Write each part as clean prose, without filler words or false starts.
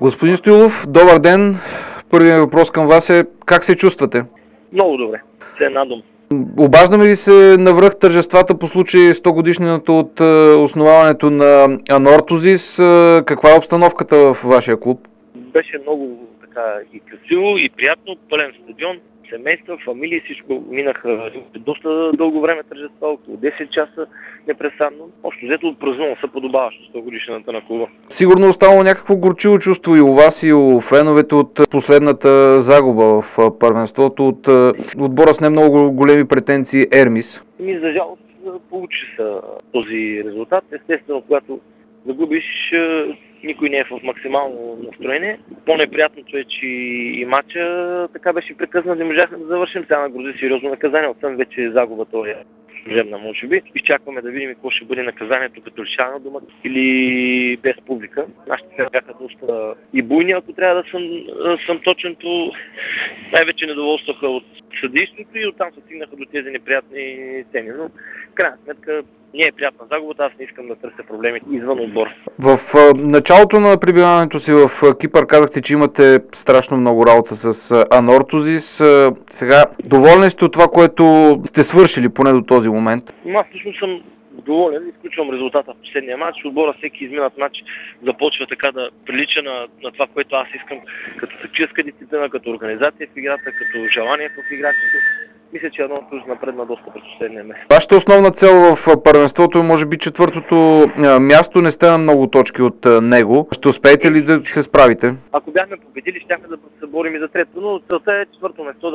Господин Стоилов, добър ден. Първият въпрос към вас е как се чувствате? Много добре. Се надум. Обаждаме ли се навръх тържествата по случай 100 годишнината от основаването на Анортозис? Каква е обстановката в вашия клуб? Беше много така и красиво, и приятно, пълен стадион, семейства, фамилии, всичко минаха доста дълго време тържества, около 10 часа непрестанно. Общо взето празнувам се подобаващо 100 годишнината на клуба. Сигурно останало някакво горчиво чувство и у вас, и у феновете от последната загуба в първенството от отбора с не много големи претенции Ермис. За жалост получи се този резултат. Естествено, когато загубиш, никой не е в максимално настроение. По-неприятното е, че и матча така беше прекъснат, не можахме да завършим. Сега нагрози сериозно наказание. Отсъм вече загубата е служебна, може би. Изчакваме да видим какво ще бъде наказанието, като лишаване от домата или без публика. Нашите фени бяха доста и буйни, ако трябва да съм точен, то най-вече недоволстваха от съдействието и оттам се стигнаха до тези неприятни сцени. Но в крайна сметка не е приятна загубата, аз не искам да търся проблемите извън отбор. В началото на пребиваването си в Кипър казахте, че имате страшно много работа с Анортозис. Сега, доволни сте от това, което сте свършили поне до този момент? Аз лично съм доволен, изключвам резултата в последния матч. Отбора всеки изминат матч започва така да прилича на това, което аз искам, като тактическа дисциплина, като организация в играта, като желание в играчите. Мисля, че Анортозис напредна доста през последния месец. Вашата основна цел в първенството е може би четвъртото място, не сте на много точки от него. Ще успеете ли да се справите? Ако бяхме победили, щяхме да се борим и за трето, но целта е четвърто место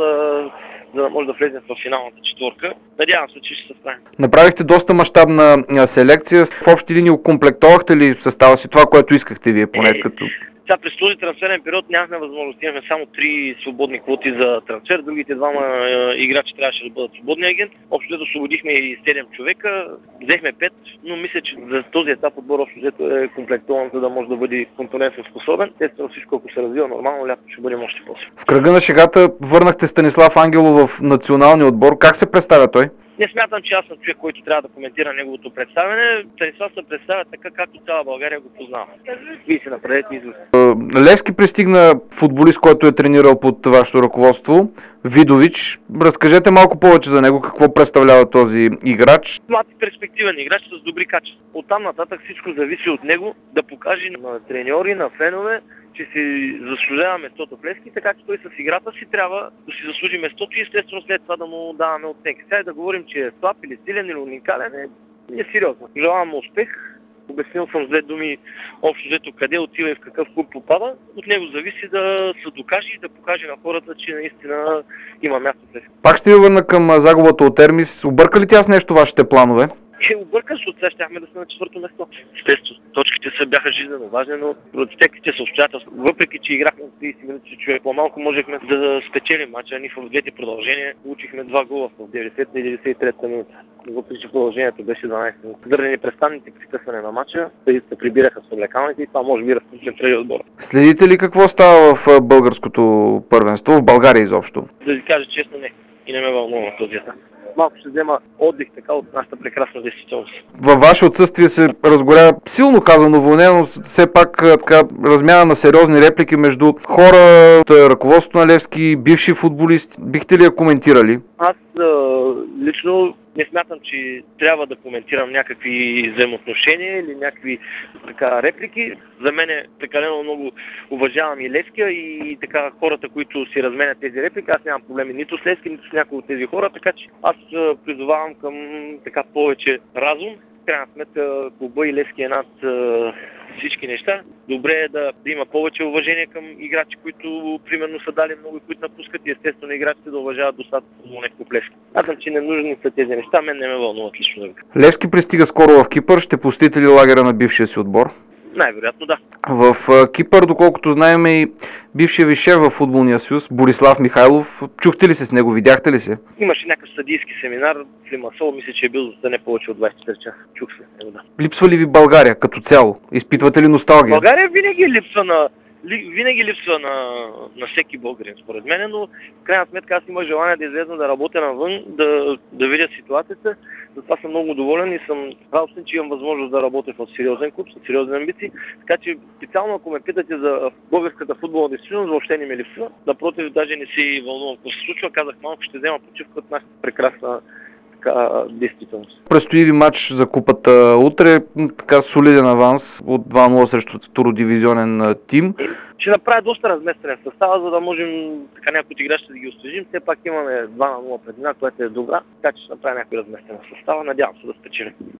да може да влезем в финалната четворка. Надявам се, че ще се справим. Направихте доста мащабна селекция. В общи линии окомплектовахте ли състава си това, което искахте вие поне като... Сега през този трансферен период нямахме възможност. Имахме само 3 свободни квоти за трансфер. Другите двама играчи трябваше да бъдат свободни агент. Общо взето освободихме и 7 човека. Взехме 5, но мисля, че за този етап отбор общо взето е комплектован, за да може да бъде конкурентно способен. Естествено всичко, ако се развива нормално, лято ще бъдем още после. В кръга на шегата върнахте Станислав Ангелов в националния отбор. Как се представя той? Не смятам, че аз съм човек, който трябва да коментира неговото представяне. Станислав се представя така, както цяла България го познава. Вие си направете извод. Левски пристигна футболист, който е тренирал под вашето ръководство, Видович. Разкажете малко повече за него, какво представлява този играч. Млад и перспективен играч с добри качества. Оттам нататък всичко зависи от него да покаже на треньори, на фенове, че си заслужава местото в Левски, така че той с играта си трябва да си заслужи местото и естествено след това да му даваме оценки. Сега да говорим, че е слаб или силен или уникален е сериозно. Желавам му успех. Обяснил съм с 2 думи общо взето къде отива и в какъв клуб попада. От него зависи да се докаже и да покаже на хората, че наистина има място в Левски. Пак ще ви върна към загубата от Ермис. Обърка ли тя с нещо вашите планове? Объркаш, защото сега щяхме да сме на четвърто место. Естествено, точките са бяха жизнено важни, но протеките са обстоятелства. Въпреки, че играхме 30 минути, човек по-малко можехме да спечелим матча. Ние в двете продължения получихме 2 гола в 90-та и 93-та минута. Въпреки, че продължението беше 12 минути. Заради непрестанните прекъсване на матча, се прибираха с облекалните и това може би разпочне преди отбора. Следите ли какво става в българското първенство, в България изобщо? Да ви кажа честно, не. И не ме вълнува този етап. Малко ще взема отдих така от нашата прекрасна действителност. Във ваше отсъствие се разгоря силно казано вълнение, но все пак така размяна на сериозни реплики между хора, ръководството на Левски, бивши футболисти. Бихте ли я коментирали? Аз лично не смятам, че трябва да коментирам някакви взаимоотношения или някакви така реплики. За мен е прекалено много уважавам и Левския и така хората, които си разменят тези реплики. Аз нямам проблеми нито с Левски, нито с някои от тези хора, така че аз призовавам към така повече разум. В крайна сметка клуба и Левски е над всички неща. Добре е да има повече уважение към играчи, които примерно са дали много и които напускат и естествено играчите да уважават достатъчно в Левски. Аз съм, че не нужни са тези неща, мен не ме вълнуват лично. Левски пристига скоро в Кипър, ще посетите ли лагера на бившия си отбор? Най-вероятно да. В Кипър, доколкото знаем, и бившия ви шеф в футболния съюз, Борислав Михайлов. Чухте ли се с него, видяхте ли се? Имаше някакъв съдийски семинар в Лимасол, мисля, че е бил за не повече от 24 часа. Чух се с него, да. Липсва ли ви България като цяло? Изпитвате ли носталгия? България винаги липсва винаги липсва на всеки българин, според мен, но в крайна сметка аз имах желание да излезна да работя навън, да видя ситуацията. Затова съм много доволен и съм радостен, че имам възможност да работя в сериозен клуб, с сериозни амбиции. Така че специално ако ме питате за българската футболна действителност, въобще не ме липсва. Напротив, даже не си вълнувам какво се случва. Казах малко, ще взема почивка от нашата прекрасна действителност. Предстои ви матч за купата утре, така солиден аванс от 2-0 срещу втородивизионен тим. Ще направя доста разместен състава, за да можем така някои от играчите да ги освежим. Все пак имаме 2-0 предина, която е добра, така че ще направя някой разместен състава. Надявам се да спечелим.